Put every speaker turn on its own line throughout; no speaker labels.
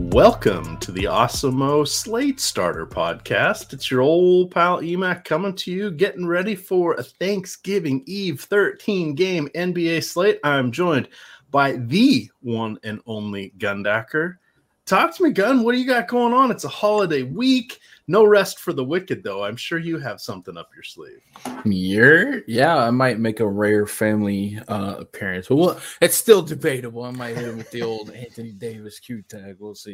Welcome to the Awesemo Slate Starter Podcast. It's your old pal Emac coming to you, getting ready for a Thanksgiving Eve 13-game NBA slate. I'm joined by the one and only Gundacker. Talk to me, Gun. What do you got going on? It's a holiday week. No rest for the wicked, though. I'm sure you have something up your sleeve.
Yeah, I might make a rare family appearance. But well, it's still debatable. I might hit him with the old Anthony Davis Q tag. We'll see.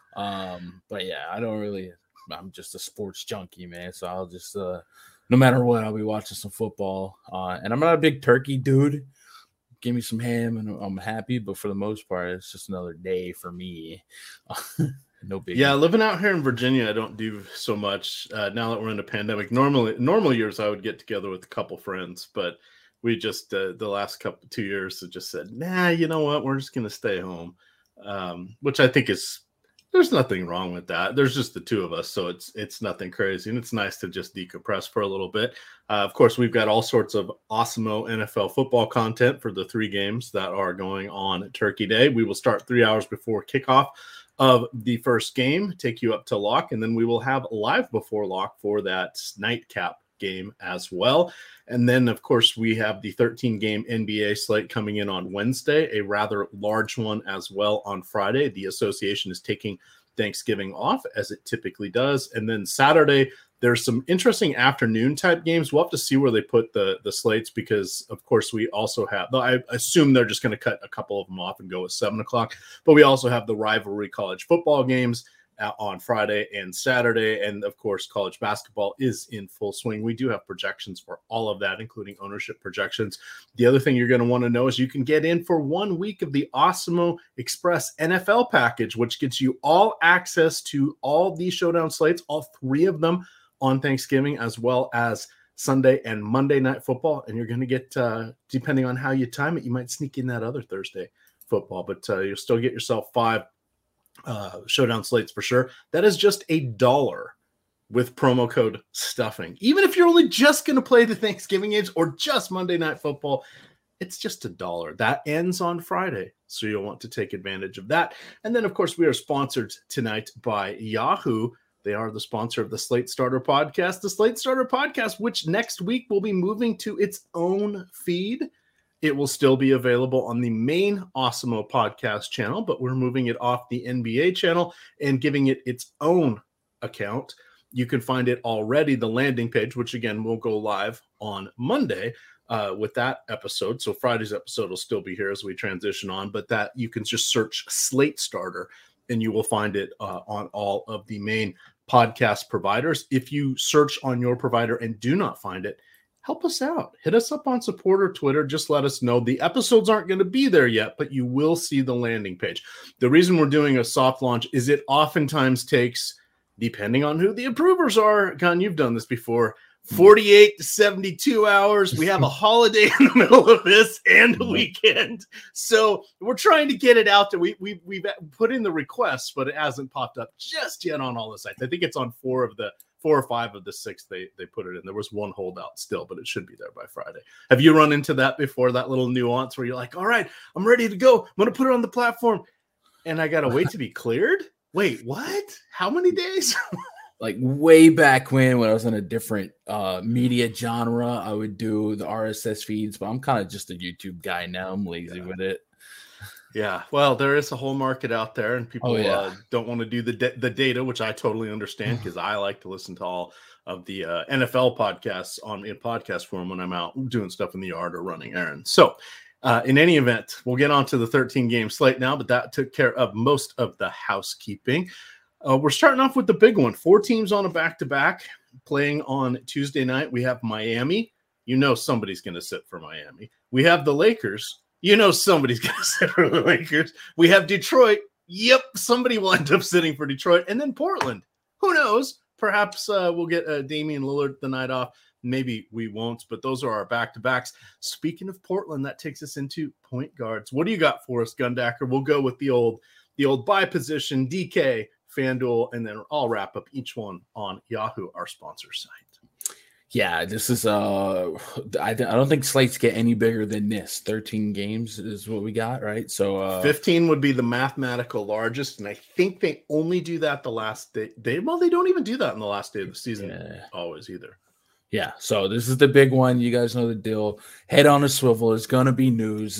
But yeah, I'm just a sports junkie, man. So I'll just, no matter what, I'll be watching some football. And I'm not a big turkey dude. Give me some ham and I'm happy. But for the most part, it's just another day for me. No big.
Yeah, living out here in Virginia, I don't do so much now that we're in a pandemic. Normal years, I would get together with a couple friends, but we just the last 2 years have just said, nah, you know what? We're just going to stay home, which I think there's nothing wrong with that. There's just the two of us, so it's nothing crazy, and it's nice to just decompress for a little bit. Of course, we've got all sorts of Awesemo NFL football content for the 3 games that are going on at Turkey Day. We will start 3 hours before kickoff of the first game, take you up to lock, and then we will have live before lock for that nightcap game as well. And then, of course, we have the 13-game NBA slate coming in on Wednesday, a rather large one as well on Friday. The association is taking Thanksgiving off, as it typically does. And then Saturday, there's some interesting afternoon type games. We'll have to see where they put the slates because, of course, we also have, I assume they're just going to cut a couple of them off and go at 7 o'clock. But we also have the rivalry college football games on Friday and Saturday. And, of course, college basketball is in full swing. We do have projections for all of that, including ownership projections. The other thing you're going to want to know is you can get in for 1 week of the Awesemo Express NFL package, which gets you all access to all these showdown slates, all 3 of them on Thanksgiving, as well as Sunday and Monday night football. And you're going to get, depending on how you time it, you might sneak in that other Thursday football, but you'll still get yourself 5 showdown slates for sure. That is just $1 with promo code stuffing. Even if you're only just going to play the Thanksgiving games or just Monday night football, it's just $1. That ends on Friday, so you'll want to take advantage of that. And then, of course, we are sponsored tonight by Yahoo. They are the sponsor of the Slate Starter Podcast. The Slate Starter Podcast, which next week will be moving to its own feed. It will still be available on the main Awesemo podcast channel, but we're moving it off the NBA channel and giving it its own account. You can find it already, the landing page, which again will go live on Monday with that episode. So Friday's episode will still be here as we transition on, but that you can just search Slate Starter and you will find it on all of the main podcast providers. If you search on your provider and do not find it, help us out. Hit us up on support or Twitter. Just let us know. The episodes aren't going to be there yet, but you will see the landing page. The reason we're doing a soft launch is it oftentimes takes, depending on who the approvers are, Con, you've done this before, 48 to 72 hours. We have a holiday in the middle of this and a weekend. So we're trying to get it out there. We've put in the requests, but it hasn't popped up just yet on all the sites. I think it's on 4 or 5 of the 6 they put it in. There was 1 holdout still, but it should be there by Friday. Have you run into that before, that little nuance where you're like, all right, I'm ready to go. I'm going to put it on the platform. And I got to wait to be cleared? Wait, what? How many days?
Like way back when I was in a different media genre, I would do the RSS feeds, but I'm kind of just a YouTube guy now. I'm lazy with it.
Yeah, well, there is a whole market out there, and people don't want to do the data, which I totally understand because I like to listen to all of the NFL podcasts in podcast form when I'm out doing stuff in the yard or running errands. So in any event, we'll get on to the 13-game slate now, but that took care of most of the housekeeping. We're starting off with the big one. 4 teams on a back-to-back playing on Tuesday night. We have Miami. You know somebody's going to sit for Miami. We have the Lakers. You know somebody's going to sit for the Lakers. We have Detroit. Yep, somebody will end up sitting for Detroit. And then Portland. Who knows? Perhaps we'll get Damian Lillard the night off. Maybe we won't, but those are our back-to-backs. Speaking of Portland, that takes us into point guards. What do you got for us, Gundacker? We'll go with the old buy position, DK, FanDuel, and then I'll wrap up each one on Yahoo, our sponsor site.
Yeah, this is I don't think slates get any bigger than this. 13 games is what we got, right? So
15 would be the mathematical largest, and I think they only do that the last day. Well, they don't even do that in the last day of the season always either.
Yeah, so this is the big one. You guys know the deal. Head on a swivel. It's gonna be news.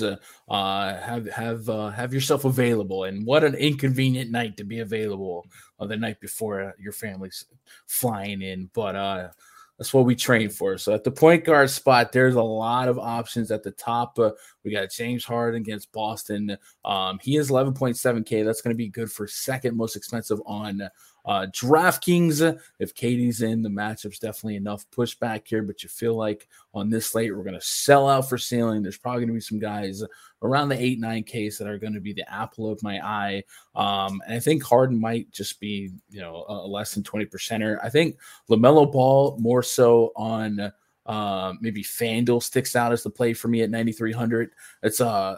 Have yourself available. And what an inconvenient night to be available the night before your family's flying in. But that's what we train for. So at the point guard spot, there's a lot of options at the top. We got James Harden against Boston. He is 11.7K. That's going to be good for second most expensive on DraftKings. If Katie's in, the matchup's definitely enough pushback here, but you feel like on this slate, we're going to sell out for ceiling. There's probably going to be some guys around the 8-9Ks that are going to be the apple of my eye. And I think Harden might just be, a less than 20%er. I think LaMelo Ball more so on maybe FanDuel sticks out as the play for me at 9,300. It's a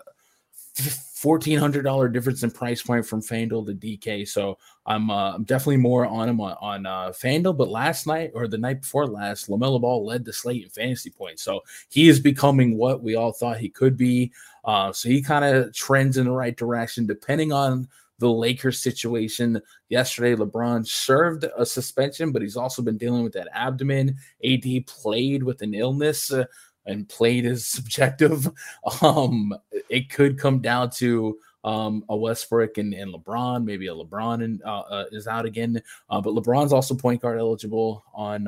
$1,400 difference in price point from FanDuel to DK. So I'm definitely more on him on FanDuel. But last night or the night before last, LaMelo Ball led the slate in fantasy points. So he is becoming what we all thought he could be. So he kind of trends in the right direction depending on the Lakers situation. Yesterday, LeBron served a suspension, but he's also been dealing with that abdomen. AD played with an illness and played is subjective. It could come down to a Westbrook and LeBron. Maybe a LeBron is out again, but LeBron's also point guard eligible on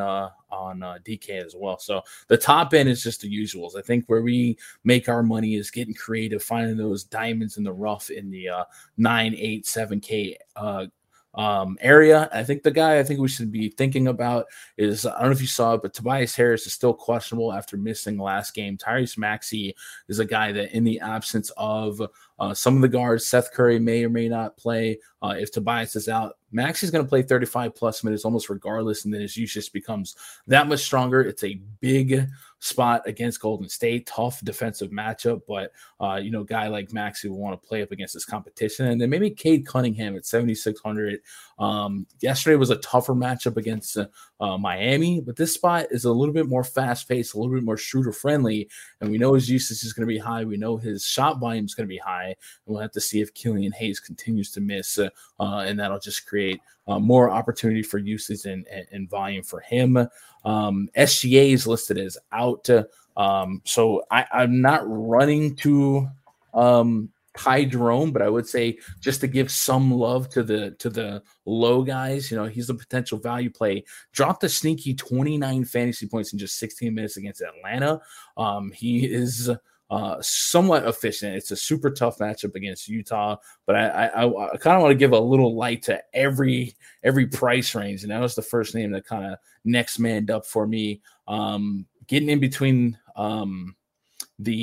DK as well. So the top end is just the usuals. I think where we make our money is getting creative, finding those diamonds in the rough in the 9, 8, 7K area. I think the guy I think we should be thinking about is, I don't know if you saw it, but Tobias Harris is still questionable after missing last game. Tyrese Maxey is a guy that in the absence of some of the guards, Seth Curry may or may not play. If Tobias is out, Maxey's going to play 35 plus minutes almost regardless, and then his use just becomes that much stronger. It's a big spot against Golden State, tough defensive matchup, but guy like Maxey will want to play up against this competition. And then maybe Cade Cunningham at 7,600. Yesterday was a tougher matchup against Miami, but this spot is a little bit more fast-paced, a little bit more shooter-friendly, and we know his usage is going to be high. We know his shot volume is going to be high, and we'll have to see if Killian Hayes continues to miss, and that'll just create more opportunity for usage and volume for him. SGA is listed as out, so I'm not running to Ty Jerome, but I would say just to give some love to the low guys, he's a potential value play. Dropped a sneaky 29 fantasy points in just 16 minutes against Atlanta. He is somewhat efficient. It's a super tough matchup against Utah, but I kind of want to give a little light to every price range, and that was the first name that kind of next manned up for me. Getting in between the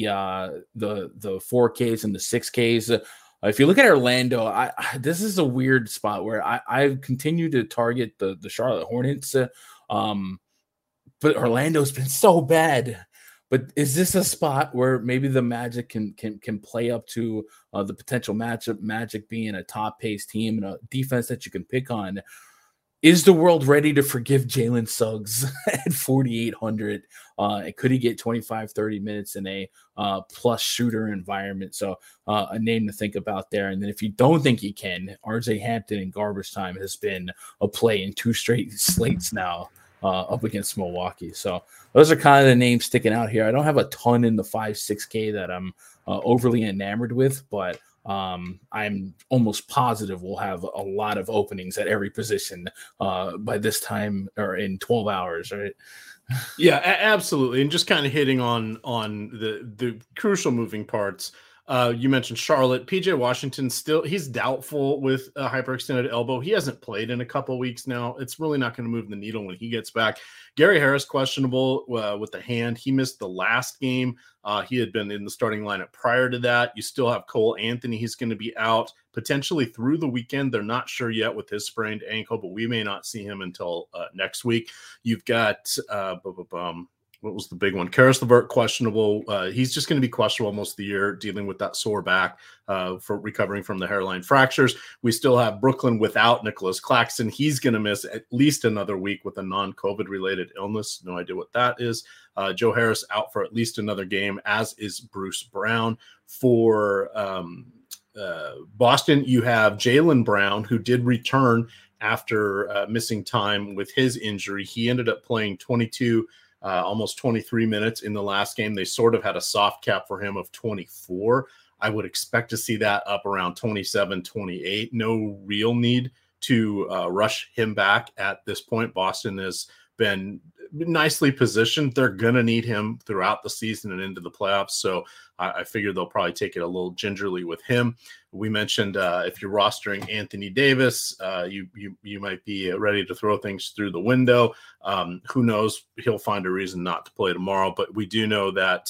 4Ks and the 6Ks. If you look at Orlando, this is a weird spot where I continue to target the Charlotte Hornets, but Orlando's been so bad. But is this a spot where maybe the Magic can play up to the potential matchup? Magic being a top-paced team and a defense that you can pick on. Is the world ready to forgive Jalen Suggs at 4,800? Could he get 25, 30 minutes in a plus shooter environment? So a name to think about there. And then if you don't think he can, RJ Hampton in garbage time has been a play in 2 straight slates now up against Milwaukee. So those are kind of the names sticking out here. I don't have a ton in the 5, 6K that I'm overly enamored with, but I'm almost positive we'll have a lot of openings at every position by this time or in 12 hours, right?
Yeah, absolutely. And just kind of hitting on the crucial moving parts. You mentioned Charlotte. PJ Washington he's doubtful with a hyperextended elbow. He hasn't played in a couple weeks now. It's really not going to move the needle when he gets back. Gary Harris questionable with the hand. He missed the last game. He had been in the starting lineup prior to that. You still have Cole Anthony. He's going to be out potentially through the weekend. They're not sure yet with his sprained ankle, but we may not see him until next week. You've got what was the big one? Karis LeVert, questionable. He's just going to be questionable most of the year, dealing with that sore back for recovering from the hairline fractures. We still have Brooklyn without Nicholas Claxton. He's going to miss at least another week with a non-COVID related illness. No idea what that is. Joe Harris out for at least another game, as is Bruce Brown. For Boston, you have Jaylen Brown, who did return after missing time with his injury. He ended up playing 22, almost 23 minutes in the last game. They sort of had a soft cap for him of 24. I would expect to see that up around 27, 28. No real need to rush him back at this point. Boston has been nicely positioned. They're going to need him throughout the season and into the playoffs. So I figure they'll probably take it a little gingerly with him. We mentioned if you're rostering Anthony Davis, you might be ready to throw things through the window. Who knows? He'll find a reason not to play tomorrow. But we do know that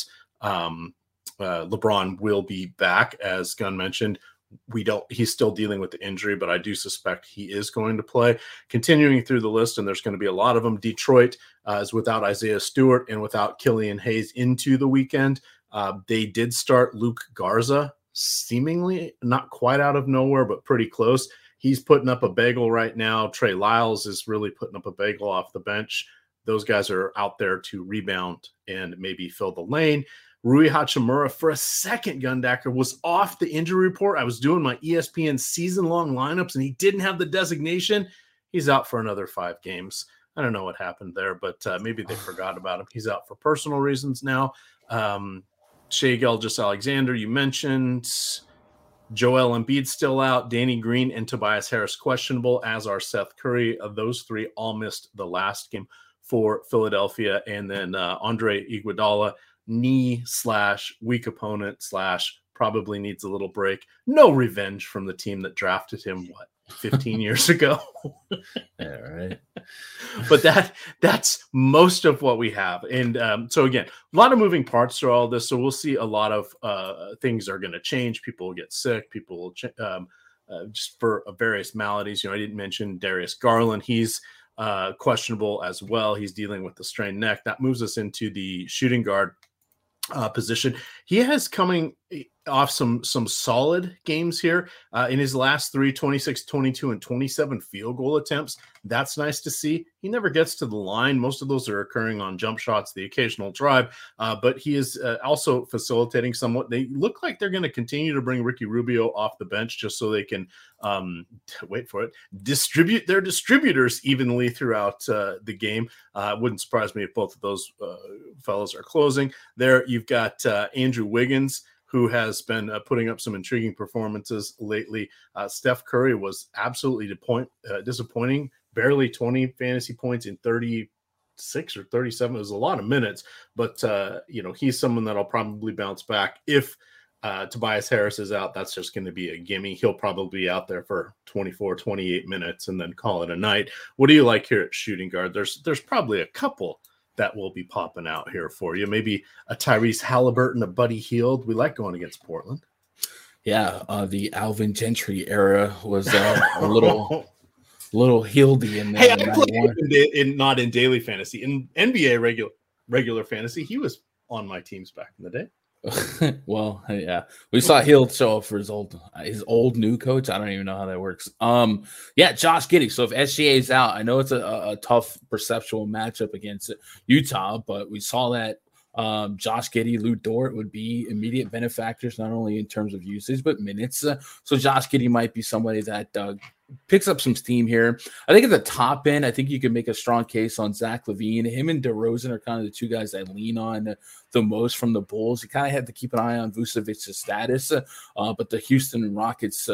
LeBron will be back, as Gunn mentioned. He's still dealing with the injury, but I do suspect he is going to play. Continuing through the list, and there's going to be a lot of them. Detroit is without Isaiah Stewart and without Killian Hayes into the weekend. They did start Luke Garza, seemingly not quite out of nowhere, but pretty close. He's putting up a bagel right now. Trey Lyles is really putting up a bagel off the bench. Those guys are out there to rebound and maybe fill the lane. Rui Hachimura, for a second, Gundacker, was off the injury report. I was doing my ESPN season-long lineups, and he didn't have the designation. He's out for another 5 games. I don't know what happened there, but maybe they forgot about him. He's out for personal reasons now. Shai Gilgeous-Alexander, you mentioned. Joel Embiid still out. Danny Green and Tobias Harris questionable, as are Seth Curry. Those 3 all missed the last game for Philadelphia. And then Andre Iguodala, knee/weak opponent / probably needs a little break. No revenge from the team that drafted him, 15 years ago?
Yeah, right.
But that's most of what we have. And so again, a lot of moving parts to all this. So we'll see a lot of things are going to change. People will get sick. People will just for various maladies. I didn't mention Darius Garland. He's questionable as well. He's dealing with the strained neck. That moves us into the shooting guard position. He has coming off some solid games here in his last 3, 26, 22, and 27 field goal attempts. That's nice to see. He never gets to the line. Most of those are occurring on jump shots, the occasional drive, but he is also facilitating somewhat. They look like they're going to continue to bring Ricky Rubio off the bench just so they can, wait for it, distribute their distributors evenly throughout the game. Wouldn't surprise me if both of those fellows are closing. There you've got Andrew Wiggins, who has been putting up some intriguing performances lately. Steph Curry was absolutely disappointing. Barely 20 fantasy points in 36 or 37. It was a lot of minutes, but he's someone that'll probably bounce back. If Tobias Harris is out, that's just going to be a gimme. He'll probably be out there for 24, 28 minutes and then call it a night. What do you like here at shooting guard? There's probably a couple that will be popping out here for you. Maybe a Tyrese Halliburton, a Buddy Hield. We like going against Portland.
Yeah, the Alvin Gentry era was a little Hieldy in there.
Hey, I played not in daily fantasy, in NBA regular fantasy. He was on my teams back in the day.
Well, yeah, we saw Hield show up for his old new coach. I don't even know how that works. Yeah, Josh Giddey. So if SGA is out, I know it's a tough perceptual matchup against Utah, but we saw that Josh Giddey, Lou Dort would be immediate benefactors, not only in terms of usage, but minutes. So Josh Giddey might be somebody that picks up some steam here. I think at the top end, I think you can make a strong case on Zach LaVine. Him and DeRozan are kind of the 2 guys I lean on the most from the Bulls. You kind of have to keep an eye on Vucevic's status, but the Houston Rockets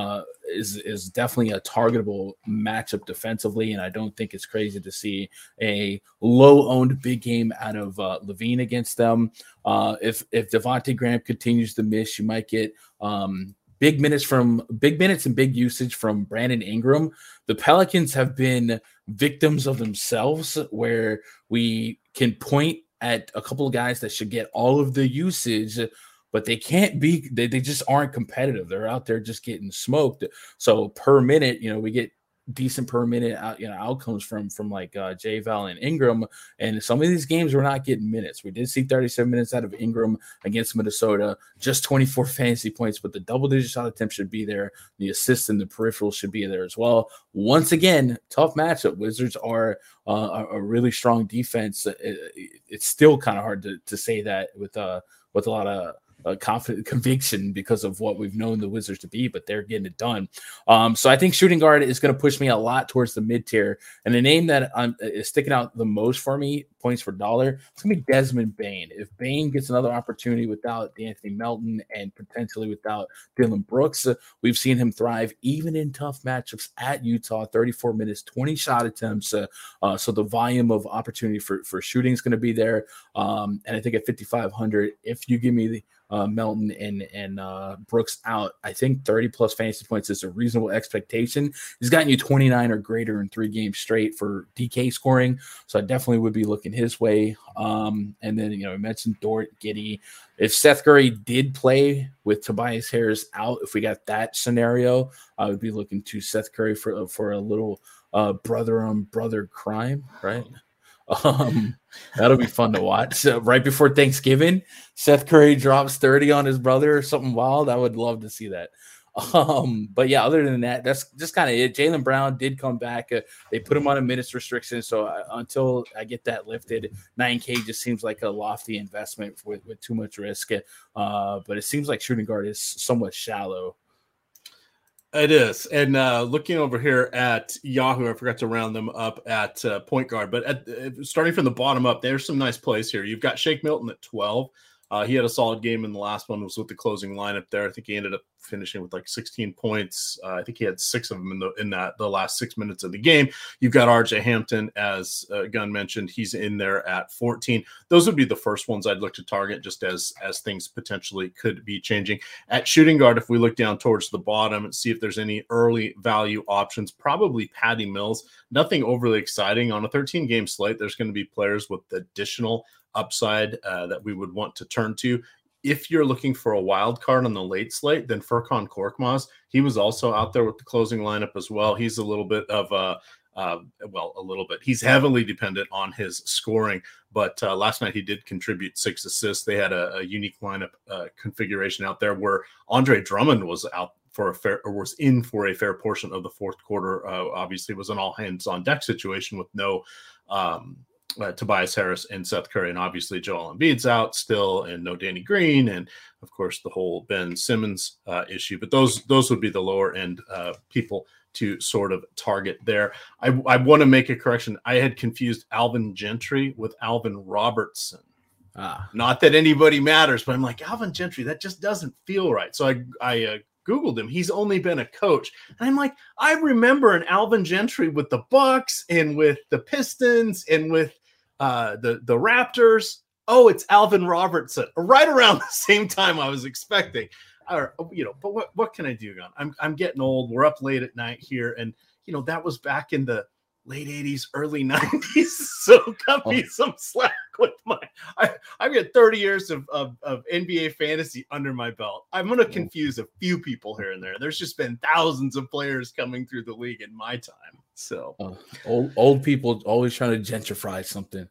is definitely a targetable matchup defensively, and I don't think it's crazy to see a low-owned big game out of LaVine against them. If Devontae Graham continues to miss, you might get big minutes and big usage from Brandon Ingram. The Pelicans have been victims of themselves, where we can point at a couple of guys that should get all of the usage, but they can't be, they just aren't competitive. They're out there just getting smoked. So per minute, we get decent per minute outcomes from like Jay Val and Ingram, and some of these games we're not getting minutes. We did see 37 minutes out of Ingram against Minnesota, just 24 fantasy points, but the double-digit shot attempt should be there. The assists and the peripheral should be there as well. Once again, tough matchup. Wizards are a really strong defense. It's still kind of hard to say that with a lot of confident conviction because of what we've known the Wizards to be, but they're getting it done. So I think shooting guard is going to push me a lot towards the mid tier. And the name that is sticking out the most for me, points per dollar, it's going to be Desmond Bane. If Bane gets another opportunity without Anthony Melton and potentially without Dylan Brooks, we've seen him thrive even in tough matchups at Utah. 34 minutes, 20 shot attempts. So the volume of opportunity for shooting is going to be there. And I think at 5,500, if you give me the Melton and Brooks out, I think 30 plus fantasy points is a reasonable expectation. He's gotten you 29 or greater in 3 games straight for DK scoring, so I definitely would be looking his way. And then I mentioned Dort, Giddey. If Seth Curry did play with Tobias Harris out, if we got that scenario, I would be looking to Seth Curry for a little brother on brother crime, right? That'll be fun to watch. Right before Thanksgiving, Seth Curry drops 30 on his brother or something wild. I would love to see that. But yeah, other than that, that's just kind of it. Jaylen Brown did come back. They put him on a minutes restriction. So until I get that lifted, 9K just seems like a lofty investment with too much risk. But it seems like shooting guard is somewhat shallow.
It is. And looking over here at Yahoo, I forgot to round them up at point guard, but starting from the bottom up, there's some nice plays here. You've got Shake Milton at 12. He had a solid game in the last one, was with the closing lineup there. I think he ended up finishing with like 16 points. I think he had 6 of them in the last 6 minutes of the game. You've got RJ Hampton, as Gunn mentioned. He's in there at 14. Those would be the first ones I'd look to target, just as things potentially could be changing. At shooting guard, if we look down towards the bottom and see if there's any early value options, probably Patty Mills. Nothing overly exciting. On a 13-game slate, there's going to be players with additional upside that we would want to turn to. If you're looking for a wild card on the late slate, then Furkan Korkmaz, he was also out there with the closing lineup as well. He's a little bit of he's heavily dependent on his scoring, but last night he did contribute 6 assists. They had a unique lineup configuration out there where Andre Drummond was out was in for a fair portion of the fourth quarter. Obviously, it was an all hands on deck situation with no Tobias Harris and Seth Curry, and obviously Joel Embiid's out still, and no Danny Green, and of course the whole Ben Simmons issue. But those would be the lower end people to sort of target there. I want to make a correction. I had confused Alvin Gentry with Alvin Robertson. Not that anybody matters, but I'm like, Alvin Gentry, that just doesn't feel right. So I Googled him. He's only been a coach. And I'm like, I remember an Alvin Gentry with the Bucks and with the Pistons and with the Raptors. Oh, it's Alvin Robertson. Right around the same time I was expecting. But what can I do, Gun? I'm getting old. We're up late at night here. And, that was back in the late 80s, early 90s. So cut me some slack with I've got 30 years of NBA fantasy under my belt. I'm going to confuse a few people here and there. There's just been thousands of players coming through the league in my time. So
old people always trying to gentrify something.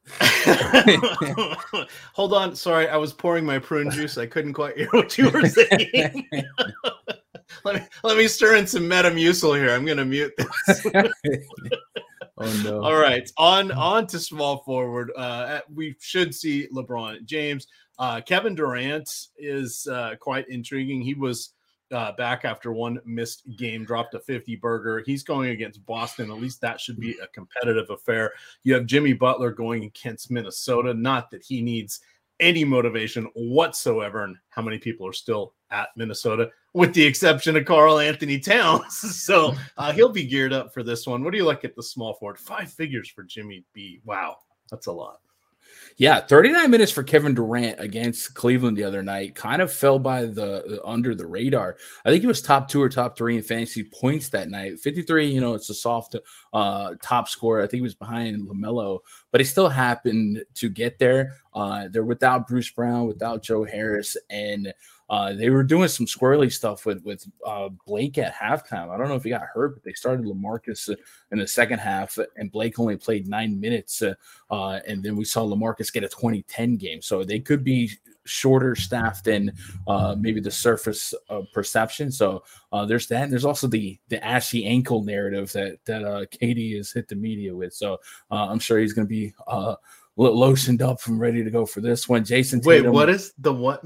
Hold on. Sorry. I was pouring my prune juice. I couldn't quite hear what you were saying. Let me stir in some Metamucil here. I'm going to mute this.
Oh no!
All right, on to small forward. We should see LeBron James. Kevin Durant is quite intriguing. He was back after one missed game, dropped a 50 burger. He's going against Boston. At least that should be a competitive affair. You have Jimmy Butler going against Minnesota. Not that he needs any motivation whatsoever, and how many people are still at Minnesota, with the exception of Karl Anthony Towns. So he'll be geared up for this one. What do you like at the small forward? 5 figures for Jimmy B. Wow, that's a lot.
Yeah, 39 minutes for Kevin Durant against Cleveland the other night. Kind of fell by the under the radar. I think he was top 2 or top 3 in fantasy points that night. 53, it's a soft top scorer. I think he was behind LaMelo, but he still happened to get there. They're without Bruce Brown, without Joe Harris, and They were doing some squirrely stuff with Blake at halftime. I don't know if he got hurt, but they started LaMarcus in the second half, and Blake only played 9 minutes. And then we saw LaMarcus get a 20-10 game. So they could be shorter staffed than maybe the surface perception. So there's that. And there's also the ashy ankle narrative that KD has hit the media with. So I'm sure he's going to be lotioned up and ready to go for this one. Jason Tatum.
Wait, what is the what?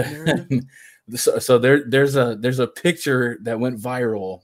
So there's a picture that went viral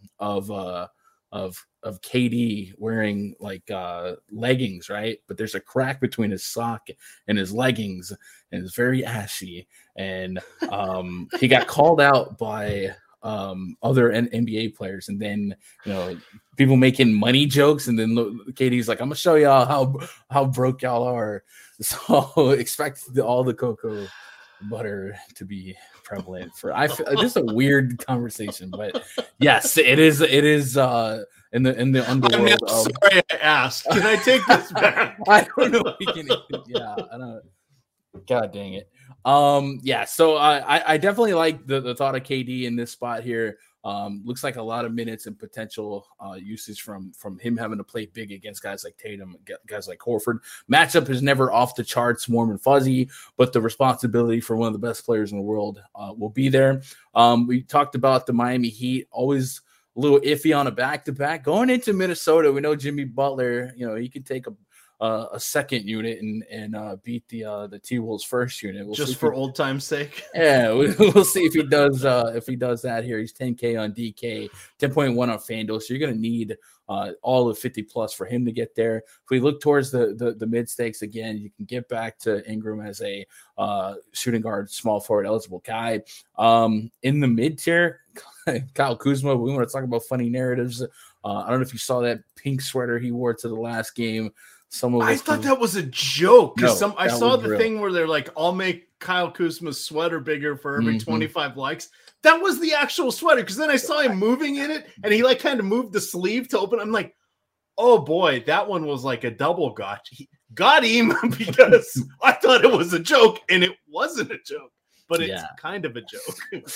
of KD wearing like leggings, right? But there's a crack between his sock and his leggings, and it's very ashy. And he got called out by other NBA players, and then people making money jokes, and then KD's like, "I'm gonna show y'all how broke y'all are." So expect all the cocoa butter to be prevalent for. This is a weird conversation, but yes, it is in the underworld.
I'm sorry I asked. Can I take this back?
I don't know if we can. Yeah, I don't. God dang it. Yeah. So I definitely like the thought of KD in this spot here. Looks like a lot of minutes and potential usage from him having to play big against guys like Tatum, guys like Horford. Matchup is never off the charts, warm and fuzzy, but the responsibility for one of the best players in the world will be there. We talked about the Miami Heat, always a little iffy on a back-to-back. Going into Minnesota, we know Jimmy Butler, he can take a second unit and beat the T-Wolves first unit.
Just for old time's sake.
Yeah, we'll see if he does that here. He's 10K on DK, 10.1 on FanDuel. So you're going to need all of 50 plus for him to get there. If we look towards the mid stakes again, you can get back to Ingram as a shooting guard, small forward eligible guy. In the mid tier, Kyle Kuzma. We want to talk about funny narratives. I don't know if you saw that pink sweater he wore to the last game.
I thought that was a joke.
No,
I saw the thing where they're like, I'll make Kyle Kuzma's sweater bigger for every 25 likes. That was the actual sweater, because then I saw him moving in it, and he like kind of moved the sleeve to open. I'm like, oh boy, that one was like a double gotcha. He got him because I thought it was a joke, and it wasn't a joke, but it's kind of a joke.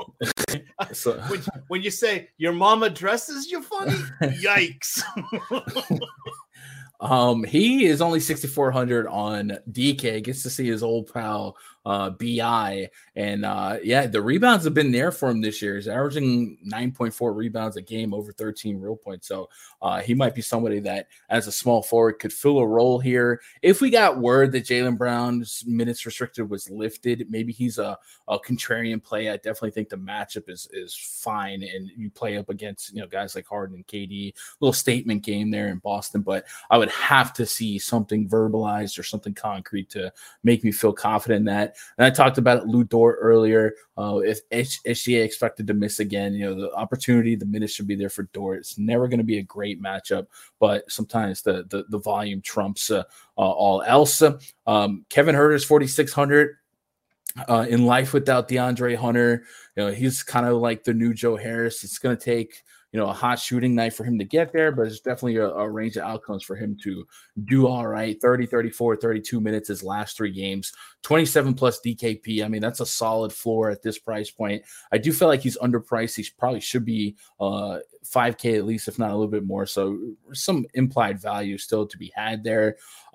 So, when you say your mama dresses you funny, yikes.
He is only 6,400 on DK. Gets to see his old pal BI, and the rebounds have been there for him this year. He's averaging 9.4 rebounds a game, over 13 real points. So he might be somebody that, as a small forward, could fill a role here. If we got word that Jaylen Brown's minutes restricted was lifted, maybe he's a contrarian play. I definitely think the matchup is fine, and you play up against guys like Harden and KD. Little statement game there in Boston, but I would have to see something verbalized or something concrete to make me feel confident in that. And I talked about Lou Dort earlier. If SGA expected to miss again, the opportunity, the minutes should be there for Dort. It's never going to be a great matchup, but sometimes the volume trumps all else. Kevin Huerter's 4,600. In life without DeAndre Hunter, he's kind of like the new Joe Harris. It's going to take a hot shooting night for him to get there, but it's definitely a range of outcomes for him to do all right. 30, 34, 32 minutes his last 3 games, 27 plus DKP. I mean, that's a solid floor at this price point. I do feel like he's underpriced. He probably should be 5K at least, if not a little bit more. So some implied value still to be had there.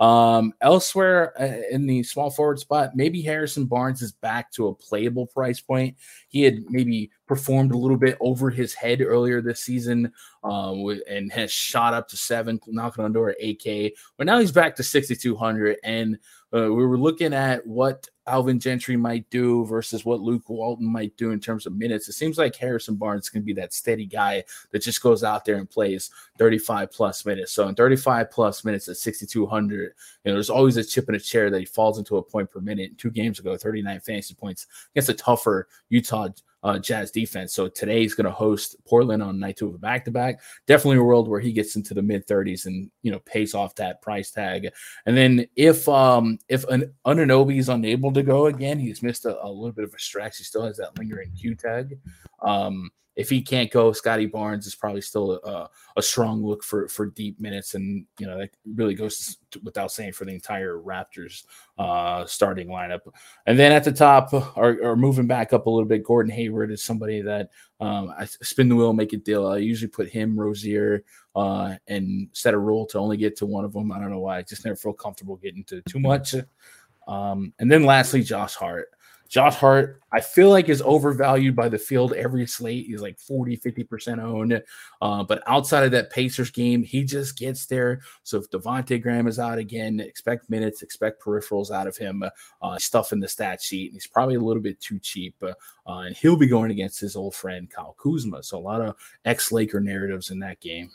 Elsewhere in the small forward spot, maybe Harrison Barnes is back to a playable price point. He had maybe performed a little bit over his head earlier this season and has shot up to 7, knocking on door at 8K. But now he's back to 6,200. And we were looking at what Alvin Gentry might do versus what Luke Walton might do in terms of minutes. It seems like Harrison Barnes can be that steady guy that just goes out there and plays 35 plus minutes. So in 35 plus minutes at 6,200, there's always a chip in a chair that he falls into a point per minute. 2 games ago, 39 fantasy points against a tougher Utah Jazz defense. So today he's going to host Portland on night 2 of a back-to-back. Definitely a world where he gets into the mid-30s and pays off that price tag. And then if an Anunoby is unable to go again, he's missed a little bit of a stretch. He still has that lingering Q tag. If he can't go, Scotty Barnes is probably still a strong look for deep minutes. And, that really goes without saying for the entire Raptors starting lineup. And then at the top, or moving back up a little bit, Gordon Hayward is somebody that I spin the wheel, make a deal. I usually put him, Rozier, and set a rule to only get to one of them. I don't know why. I just never feel comfortable getting to too much. And then lastly, Josh Hart. Josh Hart, I feel like, is overvalued by the field every slate. He's like 40, 50% owned. But outside of that Pacers game, he just gets there. So if Devontae Graham is out again, expect minutes, expect peripherals out of him, stuff in the stat sheet. And he's probably a little bit too cheap. And he'll be going against his old friend Kyle Kuzma. So a lot of ex-Laker narratives in that game.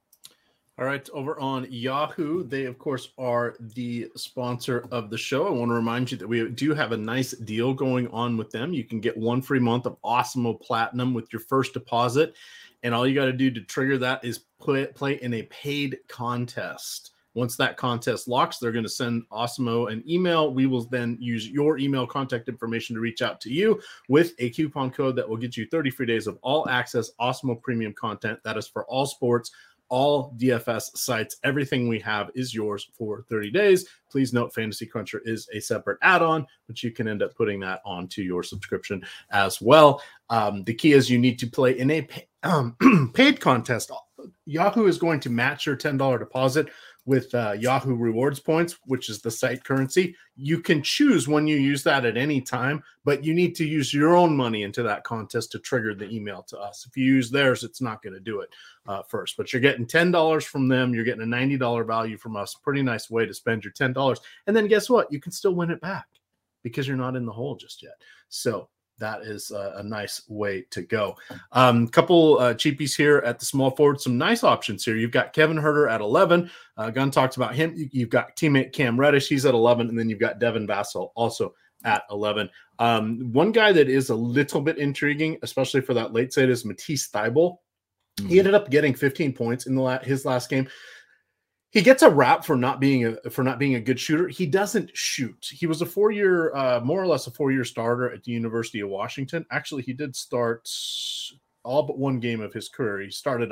All right, over on Yahoo, they, of course, are the sponsor of the show. I want to remind you that we do have a nice deal going on with them. You can get 1 free month of Awesemo Platinum with your first deposit, and all you got to do to trigger that is play in a paid contest. Once that contest locks, they're going to send Awesemo an email. We will then use your email contact information to reach out to you with a coupon code that will get you 30 free days of all access Awesemo premium content. That is for all sports, all DFS sites. Everything we have is yours for 30 days. Please note Fantasy Cruncher is a separate add-on, but you can end up putting that onto your subscription as well. The key is you need to play in a paid contest. Yahoo is going to match your $10 deposit with Yahoo Rewards points, which is the site currency. You can choose when you use that at any time, but you need to use your own money into that contest to trigger the email to us. If you use theirs, it's not going to do it first. But you're getting $10 from them. You're getting a $90 value from us. Pretty nice way to spend your $10. And then guess what? You can still win it back because you're not in the hole just yet. So that is a nice way to go. Couple cheapies here at the small forward. Some nice options here. You've got Kevin Huerter at 11. Gunn talked about him. You've got teammate Cam Reddish. He's at 11. And then you've got Devin Vassell also at 11. One guy that is a little bit intriguing, especially for that late side, is Matisse Thybulle. He ended up getting 15 points in his last game. He gets a rap for not being a good shooter. He doesn't shoot. He was more or less a four-year starter at the University of Washington. Actually, he did start all but one game of his career. He started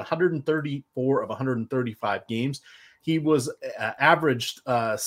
134 of 135 games. He was averaged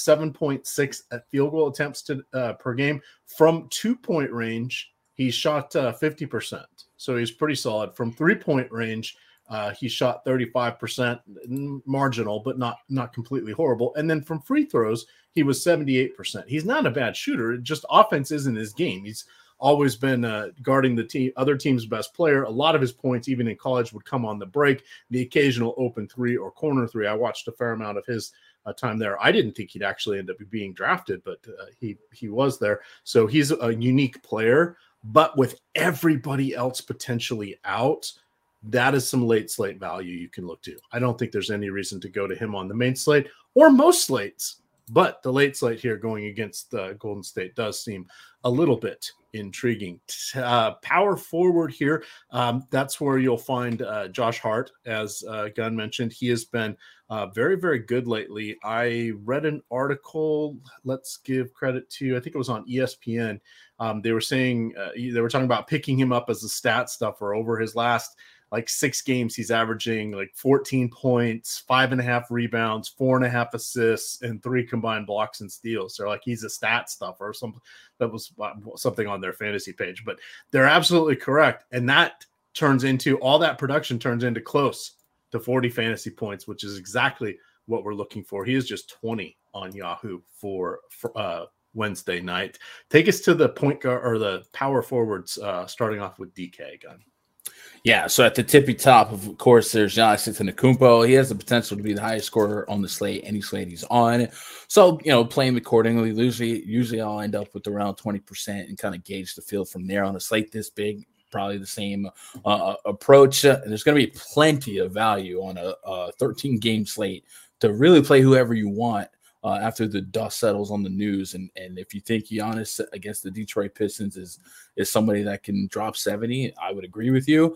7.6 at field goal attempts per game. From 2-point range, he shot 50%. So he's pretty solid. From 3-point range, he shot 35%, marginal, but not completely horrible. And then from free throws, he was 78%. He's not a bad shooter. Just offense isn't his game. He's always been guarding the other team's best player. A lot of his points, even in college, would come on the break, the occasional open three or corner three. I watched a fair amount of his time there. I didn't think he'd actually end up being drafted, but he was there. So he's a unique player. But with everybody else potentially out, that is some late slate value you can look to. I don't think there's any reason to go to him on the main slate or most slates, but the late slate here going against Golden State does seem a little bit intriguing. Power forward here, that's where you'll find Josh Hart, as Gunn mentioned. He has been very, very good lately. I read an article, let's give credit to, I think it was on ESPN. They were saying, they were talking about picking him up as a stat stuffer. Over his last 6 games, he's averaging 14 points, 5.5 rebounds, 4.5 assists, and 3 combined blocks and steals. They're he's a stat stuffer or something. That was something on their fantasy page, but they're absolutely correct. And that turns into, all that production turns into close to 40 fantasy points, which is exactly what we're looking for. He is just 20 on Yahoo for Wednesday night. Take us to the point guard or the power forwards, starting off with DK Gunn.
Yeah, so at the tippy top, of course, there's Giannis Antetokounmpo. He has the potential to be the highest scorer on the slate, any slate he's on. So, playing accordingly. Usually I'll end up with around 20% and kind of gauge the field from there. On a slate this big, probably the same approach. There's going to be plenty of value on a 13-game slate to really play whoever you want. After the dust settles on the news. And if you think Giannis against the Detroit Pistons is somebody that can drop 70, I would agree with you.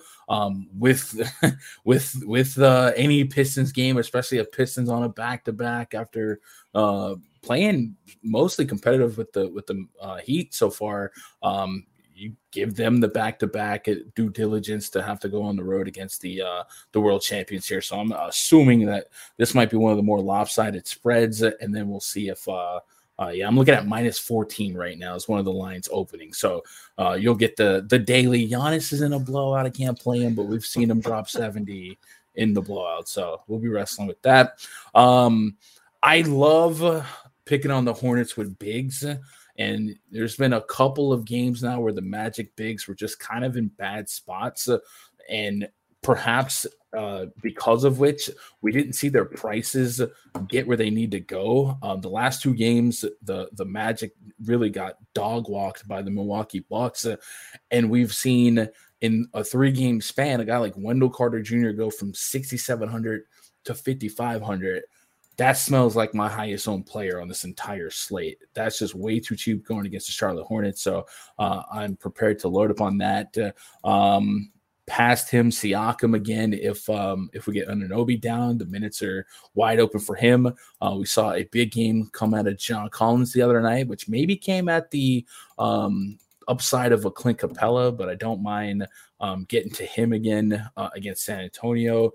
With any Pistons game, especially a Pistons on a back-to-back after playing mostly competitive with the Heat so far, you give them the back-to-back due diligence to have to go on the road against the world champions here. So I'm assuming that this might be one of the more lopsided spreads, and then we'll see if I'm looking at -14 right now as one of the lines opening. So you'll get the daily Giannis is in a blowout. I can't play him, but we've seen him drop 70 in the blowout. So we'll be wrestling with that. I love picking on the Hornets with bigs. And there's been a couple of games now where the Magic bigs were just kind of in bad spots. And perhaps because of which we didn't see their prices get where they need to go. The last two games, the Magic really got dog walked by the Milwaukee Bucks. And we've seen in a 3-game span, a guy like Wendell Carter Jr. go from 6,700 to 5,500. That smells like my highest owned player on this entire slate. That's just way too cheap going against the Charlotte Hornets. So I'm prepared to load up on that. Past him, Siakam again. If we get Anunoby down, the minutes are wide open for him. We saw a big game come out of John Collins the other night, which maybe came at the upside of a Clint Capella, but I don't mind getting to him again against San Antonio.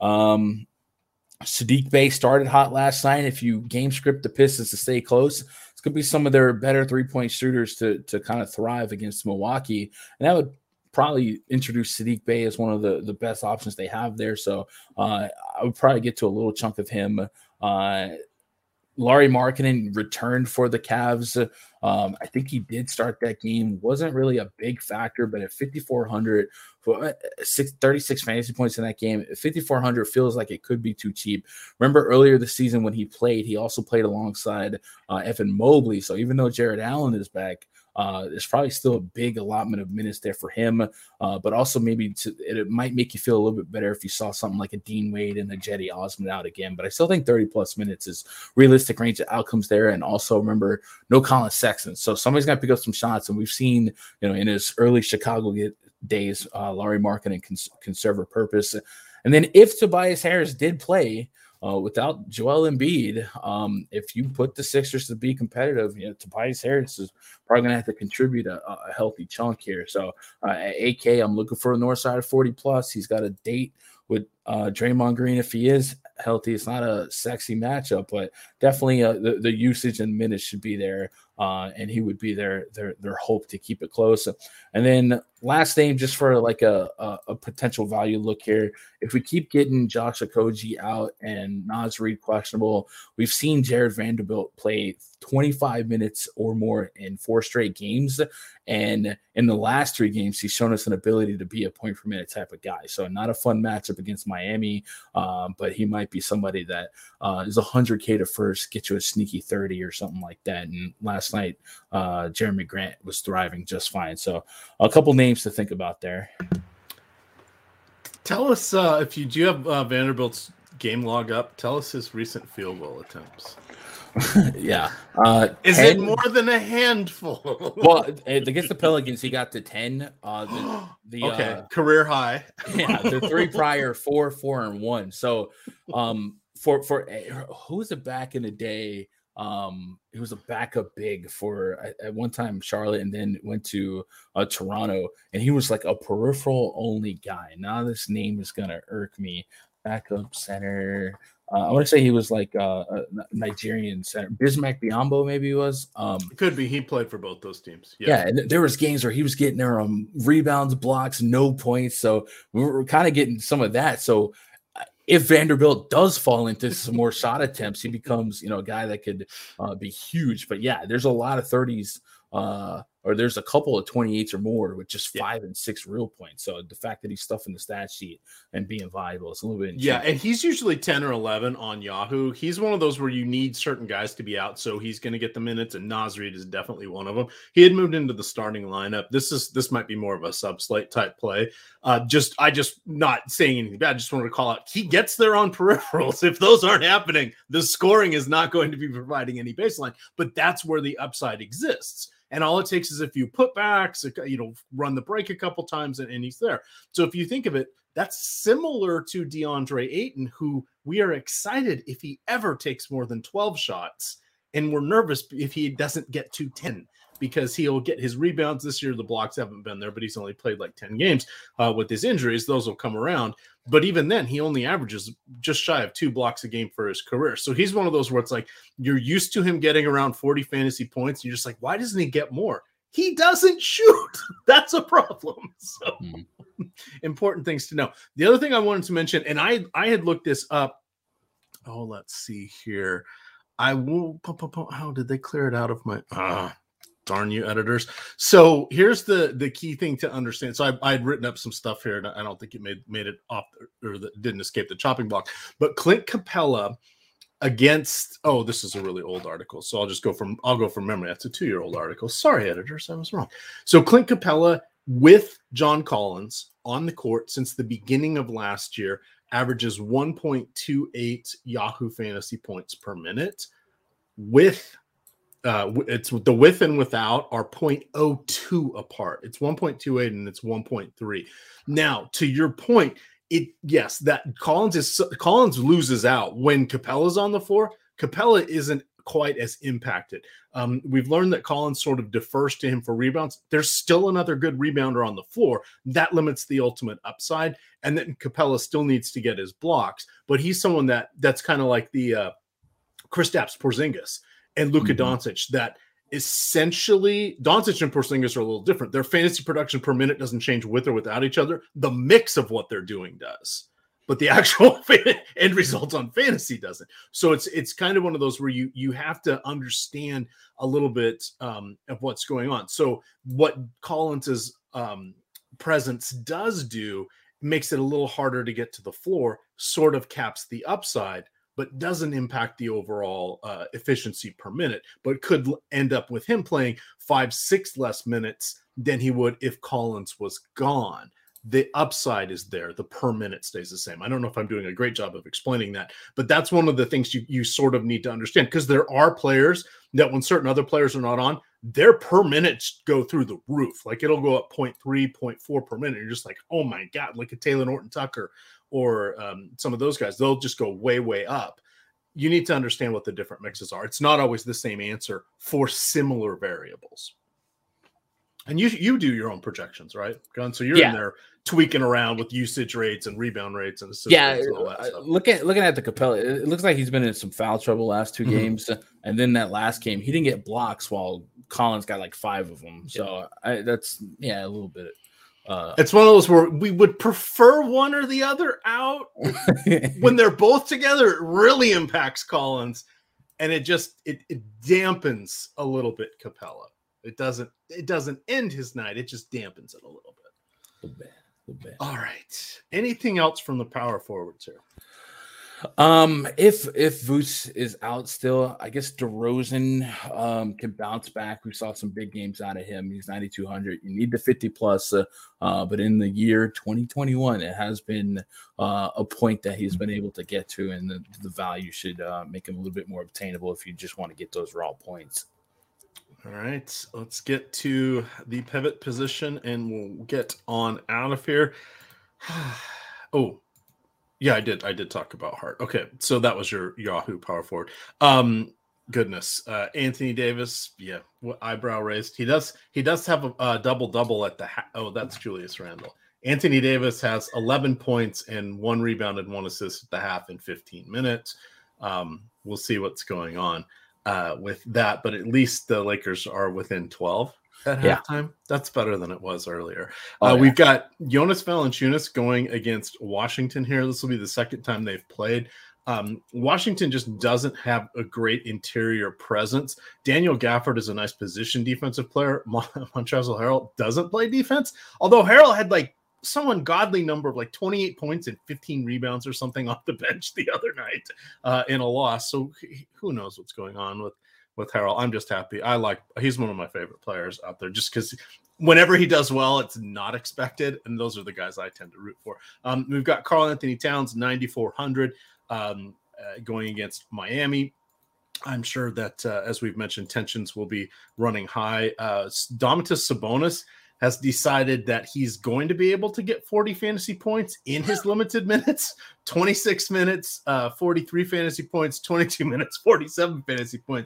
Saddiq Bey started hot last night. If you game script the Pistons to stay close, it's going to be some of their better 3-point shooters to kind of thrive against Milwaukee. And that would probably introduce Saddiq Bey as one of the best options they have there. So I would probably get to a little chunk of him. Lauri Markkanen returned for the Cavs. I think he did start that game. Wasn't really a big factor, but at 5,400 for 36 fantasy points in that game, 5,400 feels like it could be too cheap. Remember earlier this season when he played, he also played alongside Evan Mobley. So even though Jared Allen is back, there's probably still a big allotment of minutes there for him, but also maybe it might make you feel a little bit better if you saw something like a Dean Wade and the Jetty Osmond out again. But I still think 30-plus minutes is realistic range of outcomes there. And also remember, no Colin Sexton. So somebody's got to pick up some shots. And we've seen, in his early Chicago days, Lauri Markkanen can serve a purpose. And then if Tobias Harris did play, without Joel Embiid, if you put the Sixers to be competitive, Tobias Harris is probably going to have to contribute a healthy chunk here. So at AK, I'm looking for a north side of 40+. He's got a date with Draymond Green if he is healthy. It's not a sexy matchup, but definitely the usage and minutes should be there, and he would be their hope to keep it close. And then last name, just for like a potential value look here, if we keep getting Josh Okogie out and Naz Reid questionable, we've seen Jared Vanderbilt play 25 minutes or more in 4 straight games. And in the last 3 games, he's shown us an ability to be a point per minute type of guy. So not a fun matchup against Miami, but he might be somebody that is 100K to first, get you a sneaky 30 or something like that. And last night, Jeremy Grant was thriving just fine. So a couple names to think about there.
Tell us if you do have Vanderbilt's game log up, tell us his recent field goal attempts.
Yeah.
Is 10, it more than a handful?
Well, against the Pelicans, he got to 10.
Okay, career high.
Yeah, the 3 prior, 4, 4, and 1. So for who was it back in the day? He was a backup big for at one time Charlotte, and then went to Toronto, and he was like a peripheral only guy. Now this name is gonna irk me. Backup center. I want to say he was like a Nigerian center. Bismack Biyombo, maybe he was.
It could be. He played for both those teams.
Yeah, and there was games where he was getting their rebounds, blocks, no points. So we were kind of getting some of that. So if Vanderbilt does fall into some more shot attempts, he becomes, a guy that could be huge. But yeah, there's a lot of 30s, or there's a couple of 28s or more with just 5 and 6 real points. So the fact that he's stuffing the stat sheet and being viable is a little bit.
Yeah, and he's usually 10 or 11 on Yahoo. He's one of those where you need certain guys to be out, so he's going to get the minutes, and Naz Reid is definitely one of them. He had moved into the starting lineup. This might be more of a sub-slate type play. I just not saying anything bad. I just wanted to call out he gets there on peripherals. If those aren't happening, the scoring is not going to be providing any baseline. But that's where the upside exists. And all it takes is if you put backs, run the break a couple times, and he's there. So if you think of it, that's similar to DeAndre Ayton, who we are excited if he ever takes more than 12 shots. and we're nervous if he doesn't get to 10 because he'll get his rebounds this year. The blocks haven't been there, but he's only played like 10 games with his injuries. Those will come around. But even then, he only averages just shy of 2 blocks a game for his career. So he's one of those where it's like you're used to him getting around 40 fantasy points. And you're just like, why doesn't he get more? He doesn't shoot. That's a problem. So important things to know. The other thing I wanted to mention, and I had looked this up. Oh, let's see here. I will. How did they clear it out of my? Darn you, editors. So here's the key thing to understand. So I'd written up some stuff here, and I don't think it made it off or didn't escape the chopping block. But Clint Capella against, this is a really old article, so I'll go from memory. That's a 2-year-old article. Sorry, editors, I was wrong. So Clint Capella with John Collins on the court since the beginning of last year averages 1.28 Yahoo fantasy points per minute. With it's the with and without are 0.02 apart. It's 1.28 and it's 1.3. Now, to your point, that Collins loses out when Capella's on the floor. Capella isn't quite as impacted. We've learned that Collins sort of defers to him for rebounds. There's still another good rebounder on the floor. That limits the ultimate upside. And then Capella still needs to get his blocks. But he's someone that's kind of like the Kristaps Porzingis and Luka Doncic, that essentially Doncic and Porzingis are a little different. Their fantasy production per minute doesn't change with or without each other. The mix of what they're doing does, but the actual end result on fantasy doesn't. So it's kind of one of those where you have to understand a little bit of what's going on. So what Collins's presence does do makes it a little harder to get to the floor, sort of caps the upside, but doesn't impact the overall efficiency per minute, but could end up with him playing 5-6 less minutes than he would if Collins was gone. The upside is there. The per minute stays the same. I don't know if I'm doing a great job of explaining that, but that's one of the things you sort of need to understand, because there are players that when certain other players are not on, their per minutes go through the roof. Like it'll go up 0.3, 0.4 per minute. You're just like, oh my God, like a Taylor Norton Tucker or some of those guys, they'll just go way, way up. You need to understand what the different mixes are. It's not always the same answer for similar variables. And you do your own projections, right, Gunn? So you're in there tweaking around with usage rates and rebound rates and assist rates and all that stuff.
Looking at the Capella, it looks like he's been in some foul trouble last 2 games. And then that last game, he didn't get blocks while Collins got like 5 of them. So that's a little bit.
It's one of those where we would prefer one or the other out. When they're both together, it really impacts Collins, and it dampens a little bit Capella. It doesn't end his night. It just dampens it a little bit.
A little bit.
All right. Anything else from the power forwards here?
If Vooch is out still, I guess DeRozan can bounce back. We saw some big games out of him. He's 9,200. You need the 50 plus, but in the year 2021, it has been a point that he's been able to get to, and the value should make him a little bit more obtainable if you just want to get those raw points.
All right, let's get to the pivot position, and we'll get on out of here. Oh. Yeah, I did talk about Hart. Okay, so that was your Yahoo power forward. Goodness, Anthony Davis. Yeah, eyebrow raised. He does have a double at the. That's Julius Randle. Anthony Davis has 11 points and 1 rebound and 1 assist at the half in 15 minutes. We'll see what's going on with that, but at least the Lakers are within 12. At halftime. That's better than it was earlier. We've got Jonas Valanciunas going against Washington here. This will be the second time they've played. Washington just doesn't have a great interior presence. Daniel Gafford is a nice position defensive player. Montrezl Harrell doesn't play defense, although Harrell had like some ungodly number of like 28 points and 15 rebounds or something off the bench the other night in a loss. So who knows what's going on with Harrell. I'm just happy. He's one of my favorite players out there just because whenever he does well, it's not expected. And those are the guys I tend to root for. We've got Karl Anthony Towns, 9,400 going against Miami. I'm sure that, as we've mentioned, tensions will be running high. Domantas Sabonis has decided that he's going to be able to get 40 fantasy points in his limited minutes, 26 minutes, 43 fantasy points, 22 minutes, 47 fantasy points.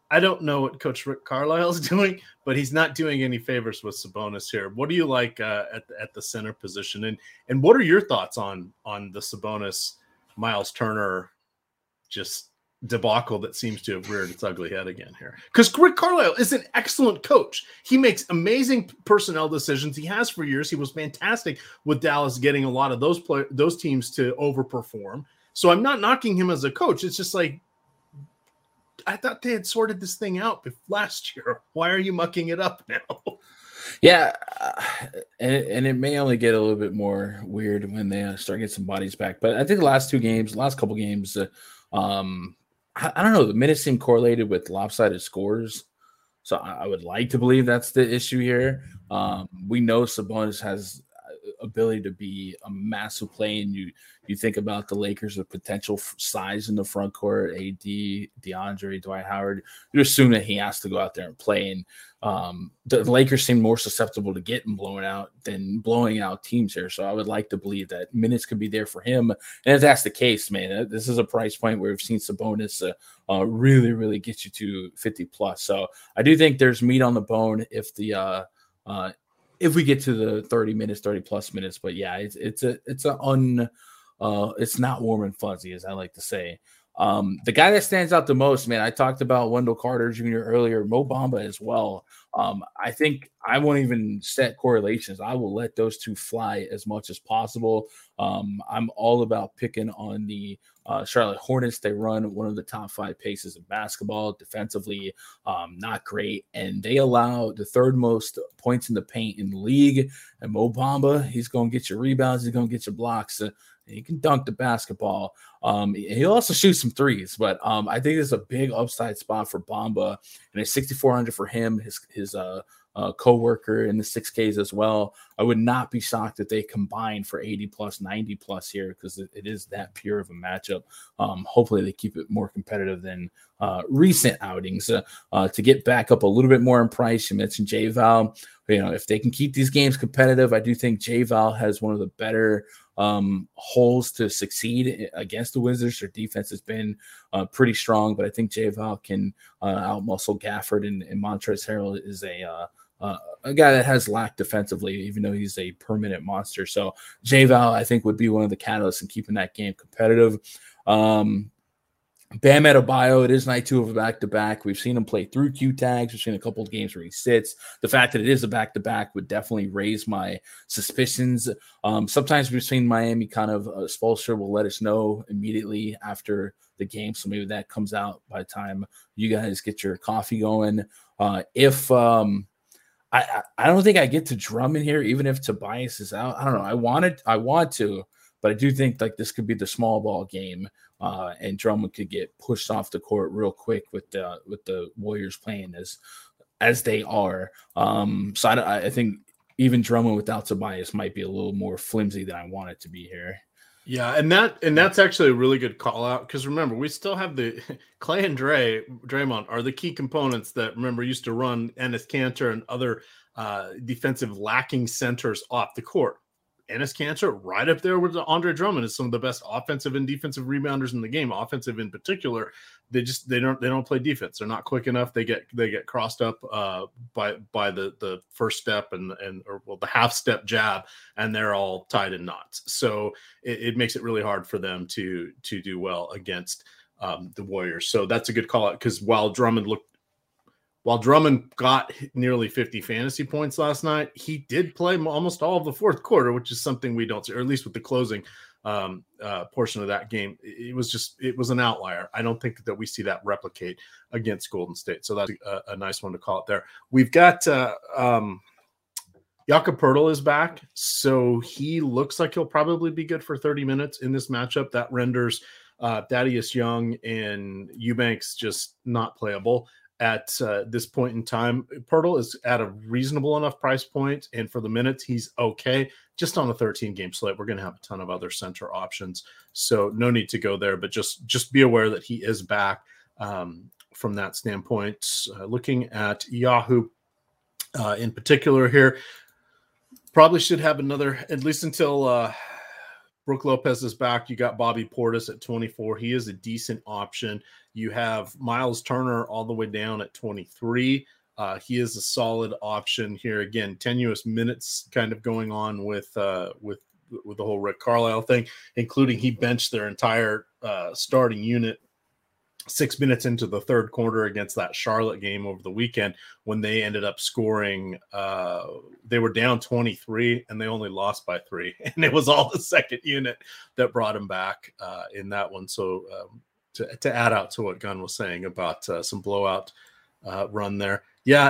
I don't know what Coach Rick Carlisle is doing, but he's not doing any favors with Sabonis here. What do you like at the center position, and what are your thoughts on the Sabonis Miles Turner just debacle that seems to have reared its ugly head again here? Because Rick Carlisle is an excellent coach. He makes amazing personnel decisions. He has for years. He was fantastic with Dallas, getting a lot of those teams to overperform. So I'm not knocking him as a coach. It's just like, I thought they had sorted this thing out last year. Why are you mucking it up now?
Yeah, and it may only get a little bit more weird when they start getting some bodies back. But I think the last couple games, I don't know, the minutes seem correlated with lopsided scores. So I would like to believe that's the issue here. We know Sabonis has ability to be a massive play, and you think about the Lakers' of potential size in the front court, AD, DeAndre, Dwight Howard, you assume that he has to go out there and play. And the Lakers seem more susceptible to getting blown out than blowing out teams here. So I would like to believe that minutes could be there for him. And if that's the case, man, this is a price point where we've seen Sabonis really, really get you to 50 plus. So I do think there's meat on the bone if we get to the 30 plus minutes. But yeah, it's not warm and fuzzy, as I like to say. The guy that stands out the most, man, I talked about Wendell Carter Jr. earlier, Mo Bamba as well. I think I won't even set correlations. I will let those two fly as much as possible. I'm all about picking on the Charlotte Hornets. They run one of the top 5 paces in basketball. Defensively, not great. And they allow the 3rd most points in the paint in the league. And Mo Bamba, he's going to get your rebounds. He's going to get your blocks. He can dunk the basketball. He'll also shoot some threes, but I think there's a big upside spot for Bamba, and it's 6,400 for him, his co-worker in the 6Ks as well. I would not be shocked if they combine for 80 plus, 90 plus here, because it is that pure of a matchup. Hopefully they keep it more competitive than recent outings. To get back up a little bit more in price, you mentioned J-Val. If they can keep these games competitive, I do think J-Val has one of the better holes to succeed against the Wizards. Their defense has been pretty strong, but I think J-Val can outmuscle Gafford, and Montrezl Harrell is a guy that has lacked defensively, even though he's a permanent monster. So J-Val, I think, would be one of the catalysts in keeping that game competitive. Bam Adebayo, it is night 2 of a back-to-back. We've seen him play through Q tags. We've seen a couple of games where he sits. The fact that it is a back-to-back would definitely raise my suspicions. Sometimes we've seen Miami kind of Spoelstra will let us know immediately after the game, so maybe that comes out by the time you guys get your coffee going. I don't think I get to Drummond here, even if Tobias is out. I don't know. I want to, but I do think like this could be the small ball game. And Drummond could get pushed off the court real quick with the Warriors playing as they are. So I think even Drummond without Tobias might be a little more flimsy than I want it to be here.
Yeah, and that's actually a really good call out, because remember, we still have the Clay and Draymond are the key components that, remember, used to run Enes Kanter and other defensive lacking centers off the court. Enes Kanter right up there with Andre Drummond is some of the best offensive and defensive rebounders in the game. Offensive in particular, they don't play defense. They're not quick enough. They get crossed up by the first step or the half step jab, and they're all tied in knots. So it makes it really hard for them to do well against the Warriors. So that's a good call out, because while Drummond got nearly 50 fantasy points last night, he did play almost all of the fourth quarter, which is something we don't see, or at least with the closing portion of that game. It was an outlier. I don't think that we see that replicate against Golden State. So that's a nice one to call it there. We've got Jakob Poeltl is back, so he looks like he'll probably be good for 30 minutes in this matchup. That renders Thaddeus Young and Eubanks just not playable at this point in time. Poeltl is at a reasonable enough price point, and for the minutes, he's okay. Just on a 13-game slate, we're going to have a ton of other center options, so no need to go there. But just be aware that he is back from that standpoint. Looking at Yahoo in particular here, probably should have another, at least until Brook Lopez is back. You got Bobby Portis at 24. He is a decent option. You have Miles Turner all the way down at 23. He is a solid option here. Again, tenuous minutes kind of going on with the whole Rick Carlisle thing, including he benched their entire starting unit 6 minutes into the third quarter against that Charlotte game over the weekend when they ended up scoring. They were down 23 and they only lost by 3. And it was all the second unit that brought him back in that one. So to add out to what Gunn was saying about some blowout run there. Yeah,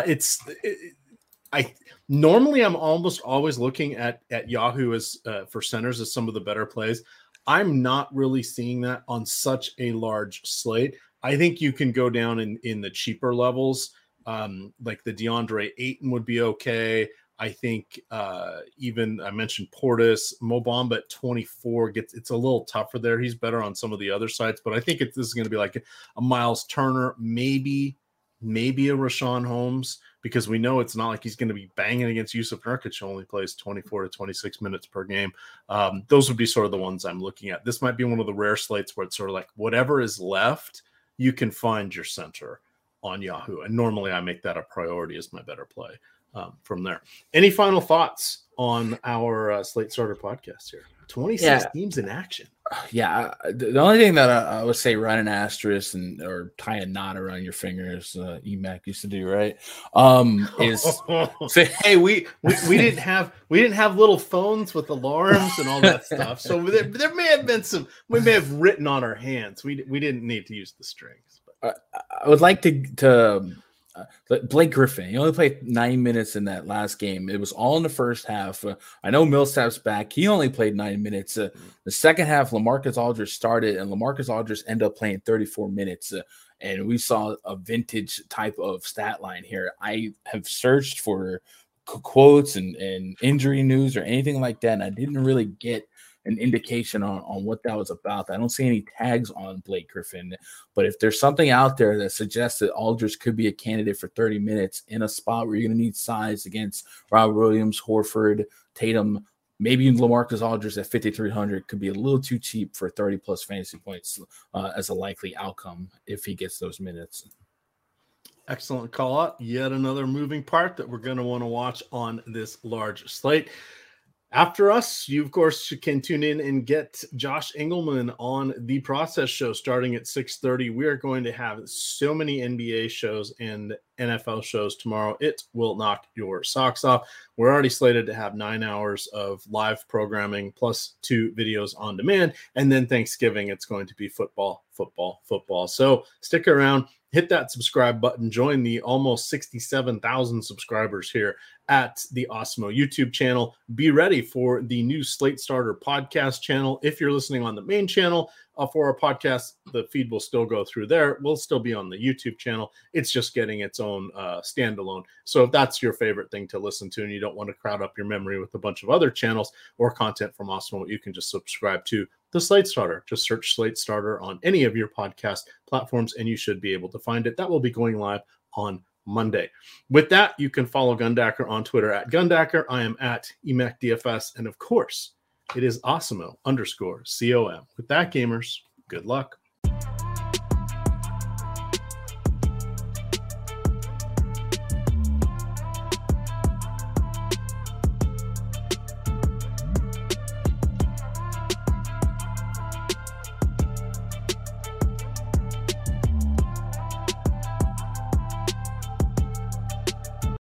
normally I'm almost always looking at Yahoo as for centers as some of the better plays. I'm not really seeing that on such a large slate. I think you can go down in the cheaper levels, like the DeAndre Ayton would be okay. I think even I mentioned Portis, Mo Bamba at 24 it's a little tougher there. He's better on some of the other sides, but I think this is going to be like a Miles Turner, maybe a Rashawn Holmes, because we know it's not like he's going to be banging against Yusuf Nurkic, who only plays 24 to 26 minutes per game. Those would be sort of the ones I'm looking at. This might be one of the rare slates where it's sort of like whatever is left, you can find your center on Yahoo. And normally I make that a priority as my better play from there. Any final thoughts on our Slate Starter podcast here? 26 teams in action.
Yeah, the only thing that I would say run an asterisk or tie a knot around your fingers, EMAC used to do, right? Is
say, hey, we didn't have little phones with alarms and all that stuff. So there may have been we may have written on our hands. We didn't need to use the strings. But.
I would like to Blake Griffin, he only played 9 minutes in that last game. It was all in the first half. I know Millsap's back. He only played 9 minutes. The second half, LaMarcus Aldridge started, and LaMarcus Aldridge ended up playing 34 minutes. And we saw a vintage type of stat line here. I have searched for quotes and injury news or anything like that, and I didn't really get an indication on what that was about. I don't see any tags on Blake Griffin, but if there's something out there that suggests that Aldridge could be a candidate for 30 minutes in a spot where you're going to need size against Robert Williams, Horford, Tatum, maybe LaMarcus Aldridge at 5,300 could be a little too cheap for 30-plus fantasy points as a likely outcome if he gets those minutes.
Excellent call out. Yet another moving part that we're going to want to watch on this large slate. After us, you, of course, can tune in and get Josh Engelman on The Process Show starting at 6:30. We are going to have so many NBA shows and NFL shows tomorrow. It will knock your socks off. We're already slated to have 9 hours of live programming plus 2 videos on demand. And then Thanksgiving, it's going to be football. So stick around. Hit that subscribe button. Join the almost 67,000 subscribers here at the Awesemo YouTube channel. Be ready for the new Slate Starter podcast channel. If you're listening on the main channel for our podcast, the feed will still go through there. We'll still be on the YouTube channel. It's just getting its own standalone. So if that's your favorite thing to listen to and you don't want to crowd up your memory with a bunch of other channels or content from Awesemo, you can just subscribe to the Slate Starter. Just search Slate Starter on any of your podcast platforms and you should be able to find it. That will be going live on Monday. With that, you can follow Gundacker on Twitter at Gundacker. I am at EMACDFS. And of course, it is Awesemo_COM. With that, gamers, good luck.